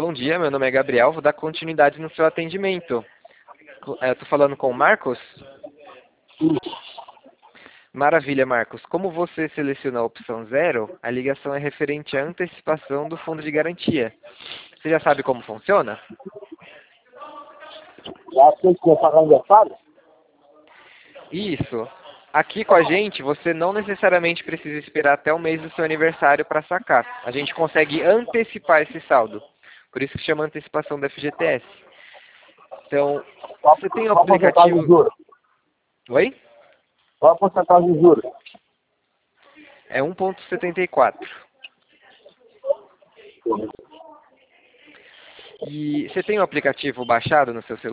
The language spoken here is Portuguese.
Bom dia, meu nome é Gabriel, vou dar continuidade no seu atendimento. Estou falando com o Marcos? Maravilha, Marcos. Como você selecionou a opção 0, a ligação é referente à antecipação do fundo de garantia. Você já sabe como funciona? Já sei que eu pagar aniversário? Isso. Aqui com a gente, você não necessariamente precisa esperar até o mês do seu aniversário para sacar. A gente consegue antecipar esse saldo. Por isso que chama antecipação do FGTS. Então, você tem o Qual a porcentagem de aplicativo... juros? Oi? Qual a porcentagem de juros? É 1,74. E você tem o aplicativo baixado no seu celular?